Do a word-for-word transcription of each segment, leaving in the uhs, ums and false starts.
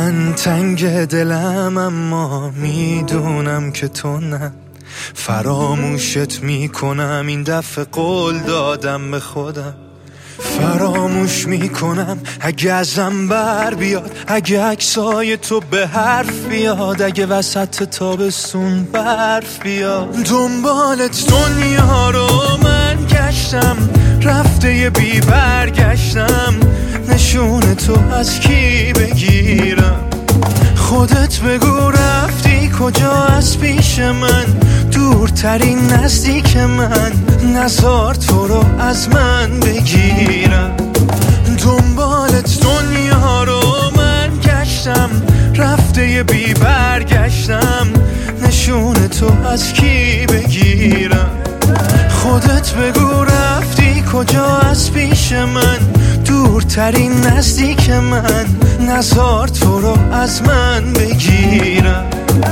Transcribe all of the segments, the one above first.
من تنگ دلم اما میدونم که تو نه. فراموشت میکنم این دفعه، قول دادم به خودم. فراموش میکنم اگه ازم بر بیاد، اگه عکسای تو به حرف بیاد، اگه وسط تابستون برف بیاد. دنبالت دنیا رو من گشتم، رفته یه بی برگشتم. نشون تو از کی بگیرم؟ خودت بگو رفتی کجا از پیش من؟ دورترین نزدیک من، نزار تو رو از من بگیرم. دنبالت دنیا رو من گشتم، رفته یه بی برگشتم. نشون تو از کی بگیرم؟ خودت بگو رفتی کجا از پیش من؟ دورترین نزدیک من، نزار تو رو از من بگیرم.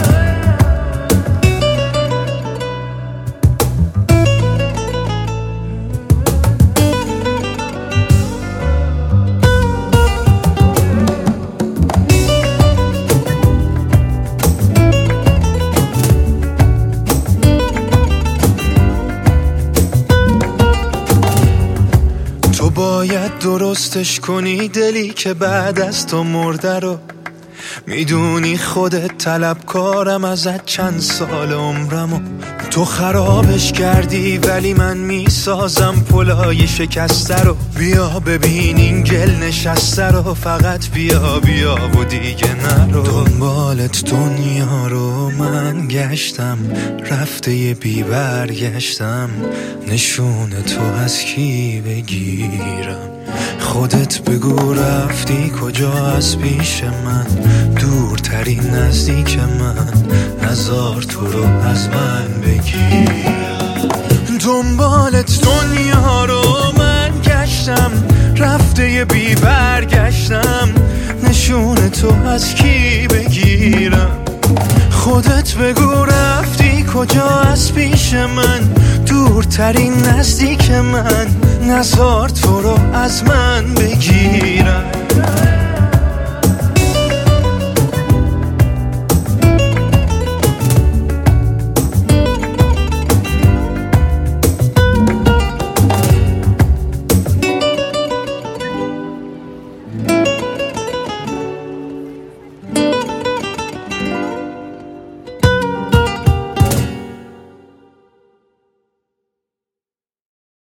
تو باید درستش کنی دلی که بعد از تو مرده رو. میدونی خودت طلبکارم ازت چند سال عمرمو. تو خرابش کردی ولی من میسازم پلای شکسته رو. بیا ببین این گل نشسته رو، فقط بیا بیا و دیگه نرو. دنبالت دنیا رو من گشتم، رفته یه بی برگشتم. نشون تو از کی بگیرم؟ خودت بگو رفتی کجا از پیش من؟ دورترین نزدیک من، نزار تو رو از من بگیر. دنبالت دنیا رو من گشتم، رفته یه بی برگشتم. نشون تو از کی بگیرم؟ خودت بگو رفتی کجا از پیش من؟ دورترین نزدیک من، نزار تو رو از من بگیرم.